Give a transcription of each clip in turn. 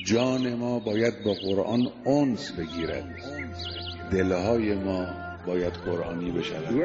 جان ما باید با قرآن انس بگیرد، دلهای ما باید قرآنی بشود.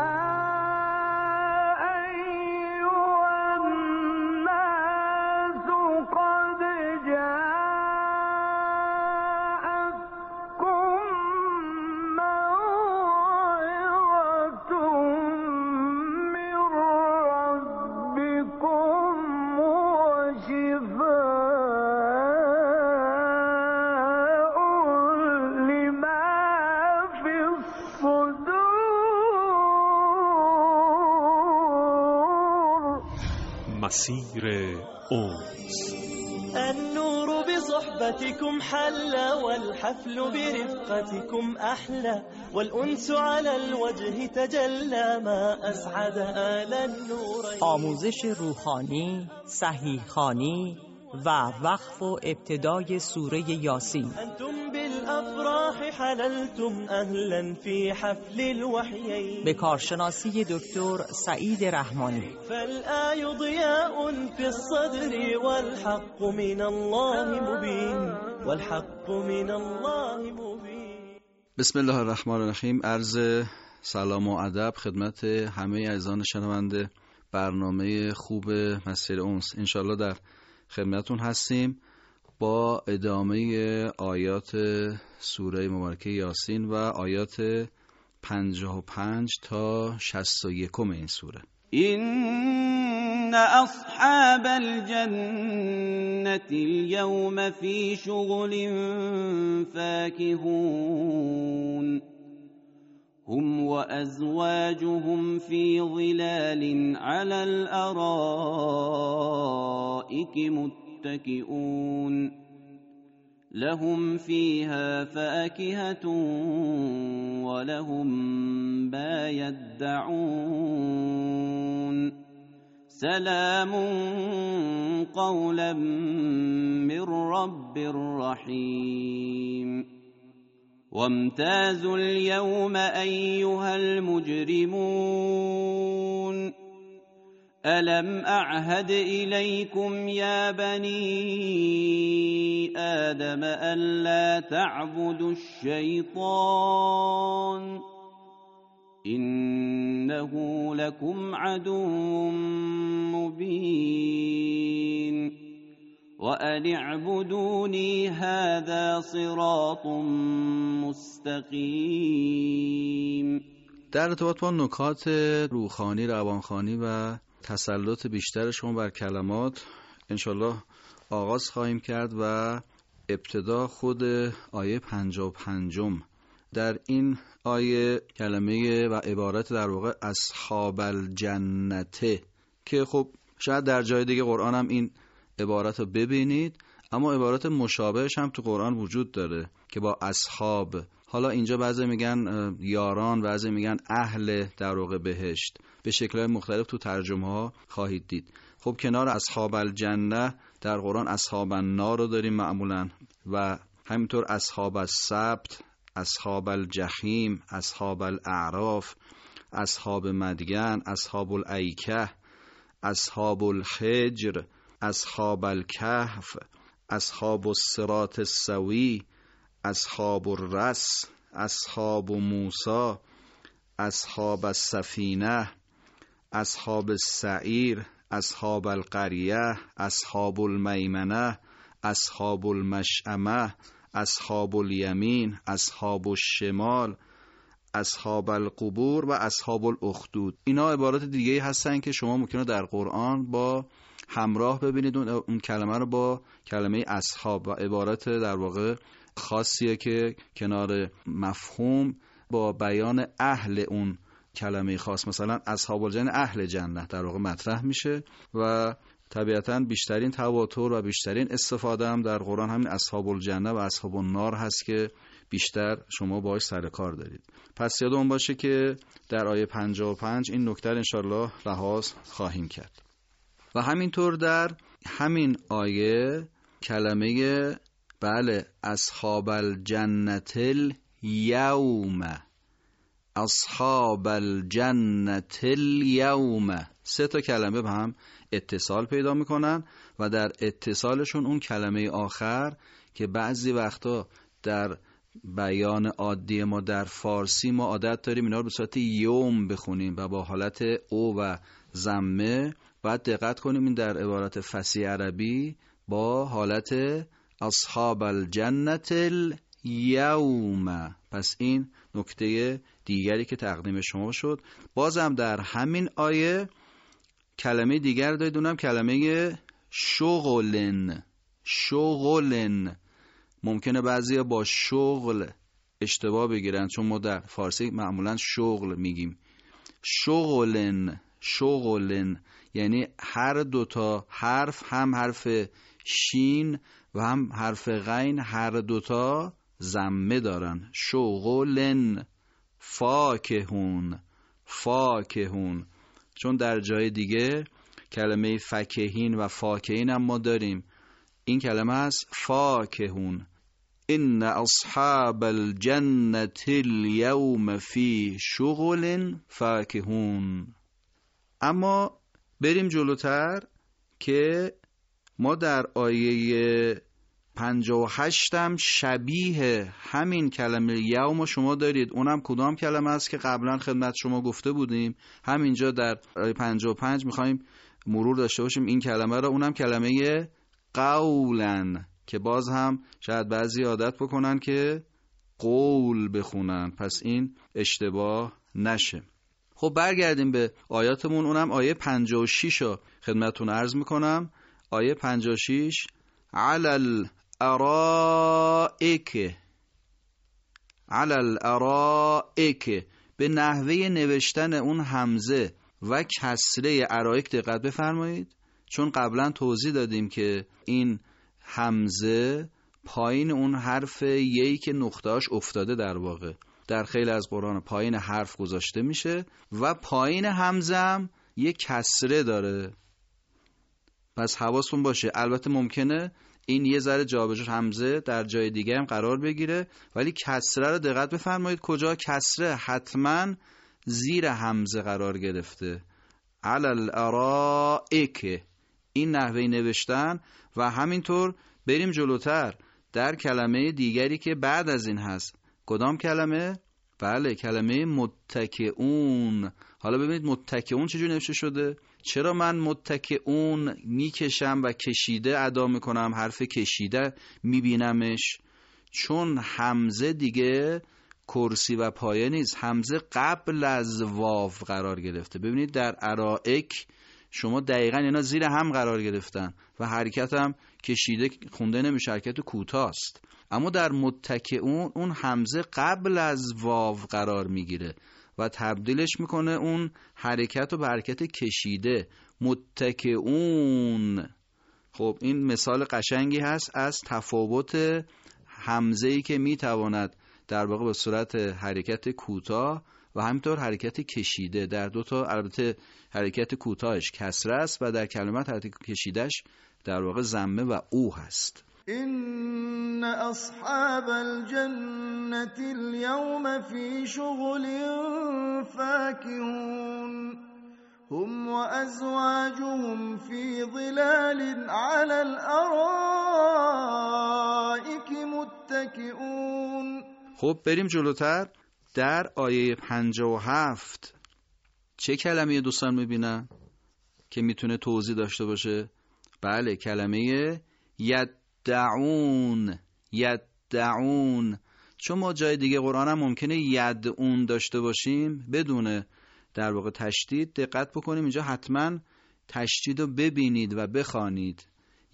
مسیر أنس. النور بصحبتكم حلى والحفل برفقتكم أحلى والأنس على الوجه تجلى ما أسعد آل النور. آموزش روحانی، صحیح خوانی و وقف و ابتدای سوره یاسین. أنتم بالأفراح حللتم أهلا في حفل الوحيين. به کارشناسی دکتر سعید رحمانی. فالآي ضياء في الصدر والحق من الله مبين والحق من الله مبين. بسم الله الرحمن الرحیم. عرض سلام و ادب خدمت همه عزیزان شنونده برنامه خوب مسیر أنس. انشالله در خدمتون هستیم با ادامه آیات سوره مبارکه یاسین و آیات 55 تا 61 این سوره. إن أصحاب الجنة اليوم في شغل فاكهون هم وأزواجهم في ظلال على الأرائك متكئون لهم فيها فاكهة ولهم ما يدعون سلام قولا من رب رحيم. وامتازوا اليوم أيها المجرمون ألم أعهد إليكم يا بني آدم ألا تعبدوا الشيطان إنه لكم عدو مبين وأن اعبدوني هذا صراط مستقيم. در ارتباط با نکات روحانی، روانخوانی و تسلط بیشتر شما بر کلمات انشالله آغاز خواهیم کرد و ابتدا خود آیه 55 در این آیه کلمه و عبارت در واقع اصحاب الجنته که خب شاید در جای دیگه قرآن هم این عبارت رو ببینید، اما عبارت مشابهش هم تو قرآن وجود داره که با اصحاب. حالا اینجا بعضی میگن یاران، بعضی میگن اهل در واقع بهشت، به شکل‌های مختلف تو ترجمه ها خواهید دید. خب کنار اصحاب الجنه در قرآن اصحاب النار رو داریم معمولا و همینطور اصحاب السبت، اصحاب الجحیم، اصحاب الاعراف، اصحاب مدین، اصحاب الایکه، اصحاب الحجر، اصحاب الکهف، اصحاب الصراط السوی، اصحاب الرس، اصحاب موسی، اصحاب السفینه، اصحاب السعیر، اصحاب القریه، اصحاب المیمنه، اصحاب المشأمه، اصحاب الیمین، اصحاب الشمال، اصحاب القبور و اصحاب الاخدود. اینا عبارات دیگه هستن که شما ممکنه در قرآن با همراه ببینید اون کلمه رو با کلمه اصحاب و عبارت در واقع خاصیه که کنار مفهوم با بیان اهل اون کلمه خاص، مثلا اصحاب الجنه اهل جنت در واقع مطرح میشه و طبیعتاً بیشترین تواتر و بیشترین استفاده هم در قرآن همین اصحاب الجنه و اصحاب النار هست که بیشتر شما باهاش سر کار دارید. پس یادمون باشه که در آیه 55 این نکته انشالله لحاظ خواهیم کرد. و همینطور در همین آیه کلمه اصحاب الجنت الیوم، اصحاب الجنة الیوم. 3 کلمه به هم اتصال پیدا میکنن و در اتصالشون اون کلمه آخر که بعضی وقتا در بیان عادی ما در فارسی ما عادت داریم اینا رو به صورت یوم بخونیم و با حالت او و ضمه، باید دقت کنیم این در عبارت فصیح عربی با حالت اصحاب الجنة الیوم. پس این نکته دیگری که تقدیم شما شد. بازم در همین آیه کلمه دیگر دارید، اونم کلمه شغلن. شغلن ممکنه بعضیا با شغل اشتباه بگیرن، چون ما در فارسی معمولا شغل میگیم. شغلن، شغلن یعنی هر 2 حرف، هم حرف شین و هم حرف غین، هر 2 ضمه دارن. شغلن. فاکهون، فاکهون، چون در جای دیگه کلمه فکهین و فاکهین هم ما داریم. این کلمه هست فاکهون. ان اصحاب الجنة الیوم فی شغل فاکهون. اما بریم جلوتر که ما در آیه 58 هم شبیه همین کلمه یوم شما دارید. اونم کدام کلمه است که قبلا خدمت شما گفته بودیم؟ همینجا در آیه 55 میخوایم مرور داشته باشیم این کلمه را. اونم کلمه قولن که باز هم شاید بعضی عادت بکنن که قول بخونن، پس این اشتباه نشه. خب برگردیم به آیاتمون. اونم آیه 56 رو خدمتتون عرض میکنم. آیه 56 علی الارائک، علی الارائک، به نحوه نوشتن اون همزه و کسره ارائک دقت بفرمایید، چون قبلا توضیح دادیم که این همزه پایین اون حرف یی که نقطه‌اش افتاده در واقع در خیلی از قرآن پایین حرف گذاشته میشه و پایین همزه هم یک کسره داره. پس حواستون باشه. البته ممکنه این یه ذره جابجا همزه در جای دیگه هم قرار بگیره، ولی کسره رو دقت بفرمایید کجا کسره حتما زیر همزه قرار گرفته. علی الارائک، این نحوه نوشتن. و همینطور بریم جلوتر در کلمه دیگری که بعد از این هست. کدام کلمه؟ بله کلمه متکئون. حالا ببینید متکئون چجوری نوشته شده. چرا من متکئون میکشم و کشیده ادا میکنم، حرف کشیده میبینمش؟ چون همزه دیگه کرسی و پایه نیست، همزه قبل از واو قرار گرفته. ببینید در ارائک شما دقیقاً اینا زیر هم قرار گرفتن و حرکت هم کشیده خونده نمیشه، حرکت کوتاست. اما در متکئون اون همزه قبل از واو قرار میگیره و تبدیلش میکنه اون حرکت رو به حرکت کشیده. متکئون. خب این مثال قشنگی هست از تفاوت همزه‌ای که میتواند در واقع به صورت حرکت کوتاه و همینطور حرکت کشیده. در 2 تا البته حرکت کوتاهش کسره است و در کلمات حرکت کشیدهش در واقع ضمه و او هست. ان اصحاب الجنة اليوم في شغل فاكهون هم وازواجهم في ظلال على الارائك متكئون. خب بریم جلوتر. در آیه 57 چه کلمه دوستان میبینن که میتونه توضیح داشته باشه؟ بله کلمه یدعون. یدعون. چون ما جای دیگه قرآن هم ممکنه یدعون داشته باشیم بدون در واقع تشدید. دقت بکنیم اینجا حتما تشدید رو ببینید و بخوانید.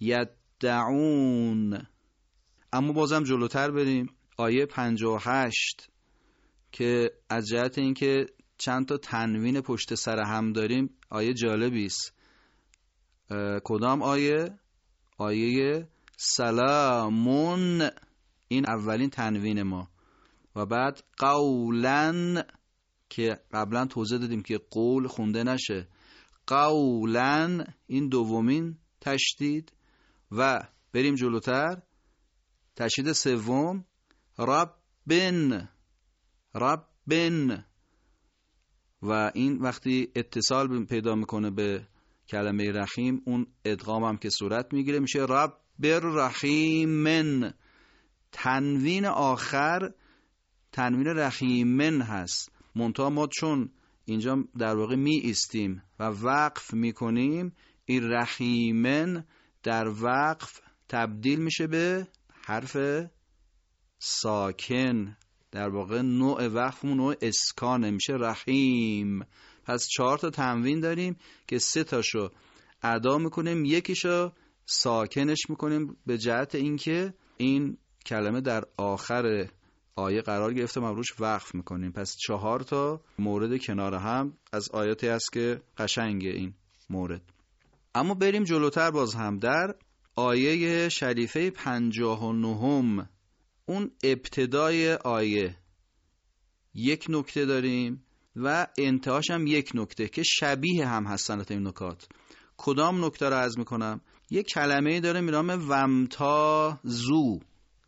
یدعون. اما بازم جلوتر بریم. آیه 58 که از جهت اینکه چند تا تنوین پشت سر هم داریم آیه جالبی است. کدام آیه؟ آیه سلامون، این اولین تنوین ما. و بعد قولن که قبلا توضیح دادیم که قول خونده نشه. قولن این دومین تشدید. و بریم جلوتر تشدید سوم ربن. ربن. و این وقتی اتصال پیدا میکنه به کلمه رحیم، اون ادغام هم که صورت میگیره میشه رب رحیمن. تنوین آخر تنوین رحیمن هست، منتها ما چون اینجا در واقع می ایستیم و وقف میکنیم، این رحیمن در وقف تبدیل میشه به حرف ساکن. در واقع نوع وقفمون نوع اسکانه، میشه رحیم. پس 4 تا تنوین داریم که 3 تاشو ادا میکنیم، یکیشو ساکنش میکنیم به جهت اینکه این کلمه در آخر آیه قرار گرفته، ما روش وقف میکنیم. پس 4 تا مورد کنار هم از آیاتی هست که قشنگه این مورد. اما بریم جلوتر باز هم در آیه شریفه 59، اون ابتدای آیه یک نکته داریم و انتهاش هم یک نکته که شبیه هم هستن این نکات. کدام نکته رو عرض میکنم؟ یک کلمه داره میرام ومتازو،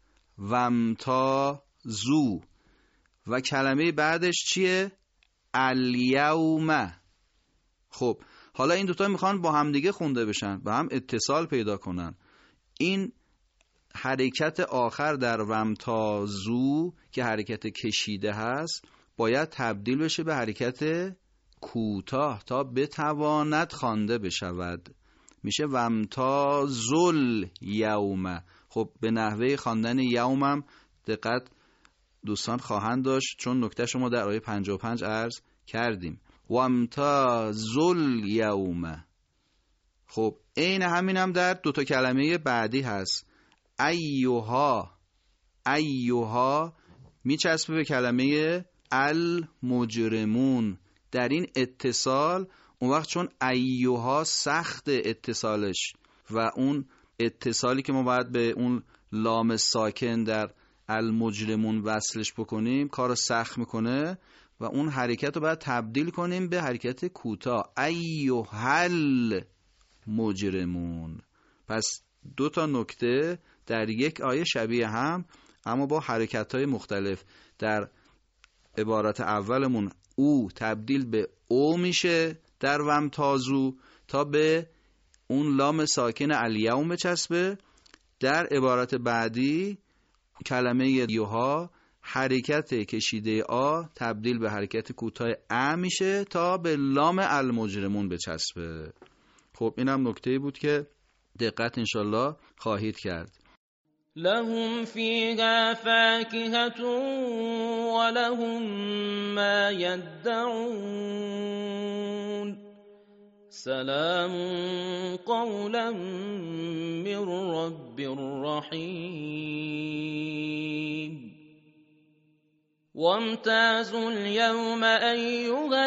ومتازو، و کلمه بعدش چیه؟ الیوم. خب حالا این دوتا میخوان با هم دیگه خونده بشن، با هم اتصال پیدا کنن. این حرکت آخر در ومتازو که حرکت کشیده هست باید تبدیل بشه به حرکت کوتاه تا بتواند خوانده بشود. میشه ومتازل یوم. خب به نحوه خواندن یومم دقت دوستان خواهند داشت، چون نکته شما در آیه 55 عرض کردیم. ومتازل یوم. خب عین همینم در 2 تا کلمه بعدی هست. ایوها، ایوها میچسبه به کلمه المجرمون. در این اتصال اون وقت چون ایوها سخت اتصالش و اون اتصالی که ما باید به اون لام ساکن در المجرمون وصلش بکنیم کارو سخت میکنه و اون حرکت رو باید تبدیل کنیم به حرکت کوتاه. ایوهل مجرمون. پس 2 تا نکته در یک آیه شبیه هم اما با حرکت‌های مختلف. در عبارت اولمون او تبدیل به او میشه در ومتازو تا به اون لام ساکن الیوم بچسبه. در عبارت بعدی کلمه یوها حرکت کشیده آ تبدیل به حرکت کوتاه ا میشه تا به لام المجرمون بچسبه. خب اینم نکته بود که دقت انشالله خواهید کرد. لهم فيها فاكهة ولهم ما يدعون سلام قولا من رب رحيم وامتازوا اليوم أيها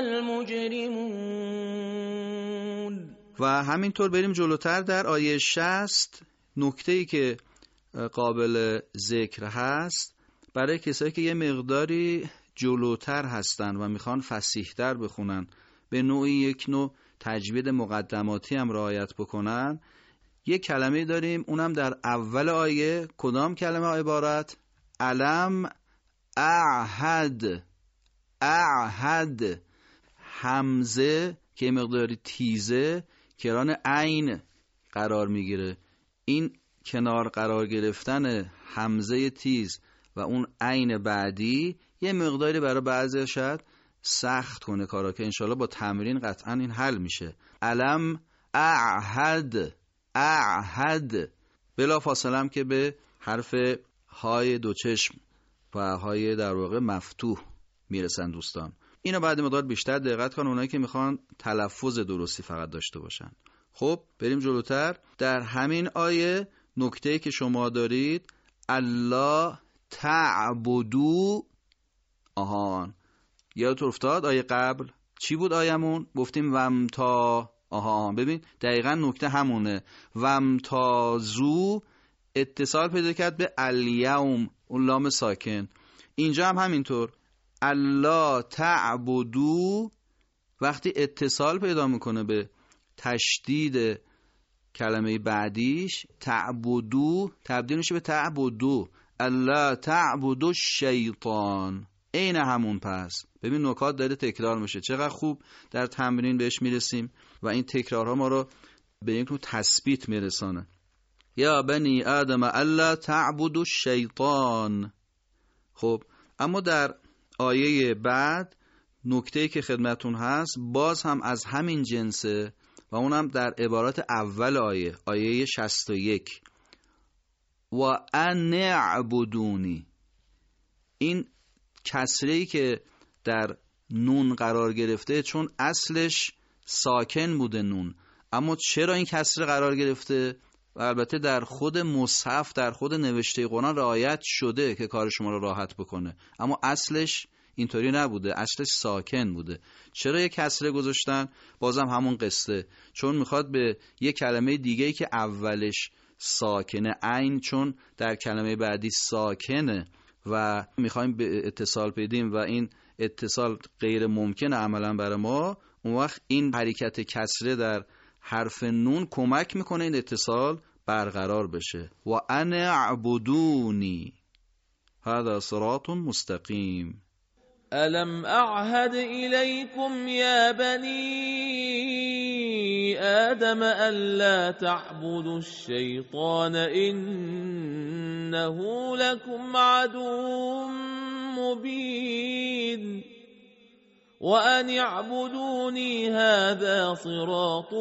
المجرمون. و همینطور بریم جلوتر در آیه 60 نکته‌ای که قابل ذکر هست برای کسایی که یه مقداری جلوتر هستن و میخوان فصیح‌تر بخونن، به نوعی یک نوع تجوید مقدماتی هم رعایت بکنن. یک کلمه داریم اونم در اول آیه. کدام کلمه عبارت؟ علم اعهد. اعهد همزه که مقداری تیزه کران عین قرار میگیره. این کنار قرار گرفتن همزه تیز و اون عین بعدی یه مقداری برای بعضی شاید سخت کنه کارا که انشالله با تمرین قطعا این حل میشه. علم اعهد. اعهد بلا فاصله هم که به حرف های دو چشم و های در واقع مفتوح میرسن دوستان. اینو بعد مقدار بیشتر دقت کن اونایی که میخوان تلفظ درستی فقط داشته باشن. خب بریم جلوتر. در همین آیه نکته‌ای که شما دارید الله تعبدو، آهان یادت افتاد آیه قبل چی بود آیمون؟ گفتیم ومتا، آها ببین دقیقا نکته همونه. ومتازو اتصال پیدا کرد به الیوم، اون لام ساکن. اینجا هم همینطور الله تعبدو وقتی اتصال پیدا میکنه به تشدید کلمه بعدیش تعبدو تبدیل میشه به تعبدو. الله تعبدو شیطان. عین همون پس. ببین نکات داره تکرار میشه، چقدر خوب در تمرین بهش میرسیم و این تکرارها ما رو به یک نوع تثبیت میرسانه. یا بنی آدم الا تعبدوا الشیطان. خب اما در آیه بعد نکته‌ای که خدمتون هست باز هم از همین جنسه و اونم در عبارات اول آیه 61 و ان اعبدونی. این کسره‌ای که در نون قرار گرفته چون اصلش ساکن بوده نون، اما چرا این کسره قرار گرفته؟ و البته در خود مصحف در خود نوشته قرآن رعایت شده که کار شما رو راحت بکنه، اما اصلش اینطوری نبوده، اصلش ساکن بوده. چرا یک کسره گذاشتن؟ بازم همون قصه، چون میخواد به یک کلمه دیگه‌ای که اولش ساکنه عین، چون در کلمه بعدی ساکنه و میخوایم به اتصال پیدیم و این اتصال غیر ممکنه عملا برای ما، اون وقت این حرکت کسره در حرف نون کمک میکنه این اتصال برقرار بشه. و ان اعبدونی هذا صراط مستقیم. ألم أعهد إليكم يا بني آدم ألا تعبدوا الشيطان إنه لكم عدو مبين وأن اعبدوني هذا صراط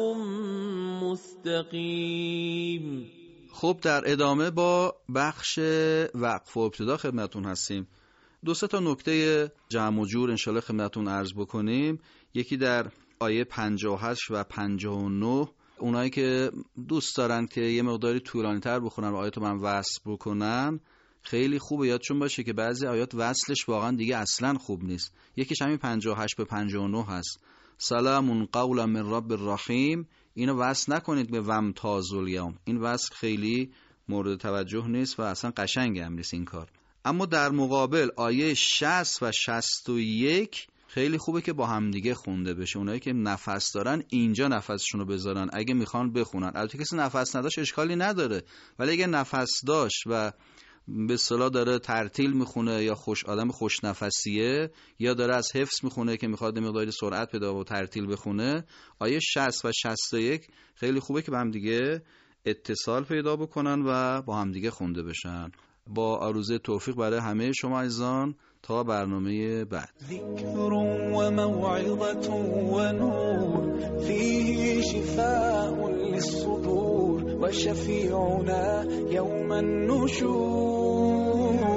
مستقیم. خب در ادامه با بخش وقف و ابتدا خدمتون هستیم. 2-3 تا نکته جمع و جور انشالله خدمتون عرض بکنیم. یکی در آیه 58 و 59 اونایی که دوست دارن که یه مقداری طولانی تر بخونن و آیات رو من وصل بکنن خیلی خوبه یادشون باشه که بعضی آیات وصلش واقعا دیگه اصلا خوب نیست. یکیش همین 58 به 59 هست، سلام قولا من رب الرحیم. اینو وصل نکنید به وامتاز الیوم، این وصل خیلی مورد توجه نیست و اصلا قشنگ هم نیست این کار. اما در مقابل آیه 60 و 61 خیلی خوبه که با همدیگه خونده بشه. اونایی که نفس دارن اینجا نفسشون رو بذارن اگه میخوان بخونن. البته کسی نفس نداشت اشکالی نداره، ولی اگه نفس داشت و به اصطلاح داره ترتیل میخونه یا آدم خوش نفسیه یا داره از حفظ میخونه که میخواد مقداری سرعت پیدا و ترتیل بخونه، آیه 60 و 61 خیلی خوبه که با همدیگه اتصال پیدا بکنن و با همدیگه خونده بشن. با آرزوی توفیق برای همه شما عزیزان تا برنامه بعد. ذکر و موعظة و نور فیه شفاء للصدور و شفیعنا یوم النشور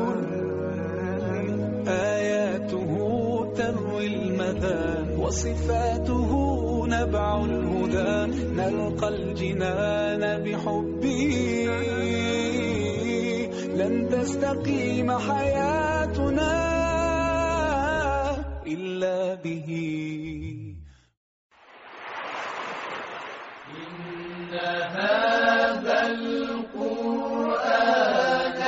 آیاته تروی المذان و صفاته نبع الهدى نلقى الجنان بحبه لن تستقيم حياتنا إلا به إن هذا القرآن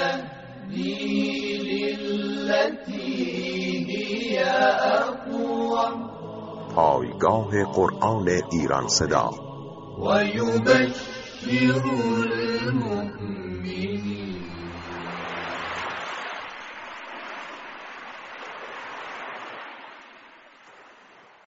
يهدي للتي هي أقوم. پایگاه قرآن ایران صدا و یبشر المؤمنین